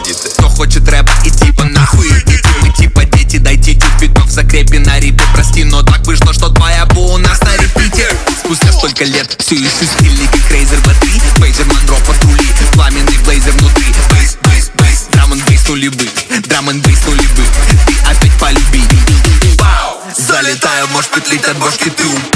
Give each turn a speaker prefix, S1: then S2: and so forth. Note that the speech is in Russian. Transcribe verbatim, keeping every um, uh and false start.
S1: бандиты.
S2: Кто хочет рэп и типа нахуй идите. Мы типа дети, дайте тюбиков закрепи на рипе. Прости, но так вышло, что твоя бу у нас на репите. Спустя столько лет все еще стильный как Рейзер би три. Бейзер Монро патрули, пламенный блейзер внутри. Бейс, бейс, бейс, драм н бейс нулевых, драм н бейс нулевых. Ты опять полюби. Залетаю, может петлить от бошки ты.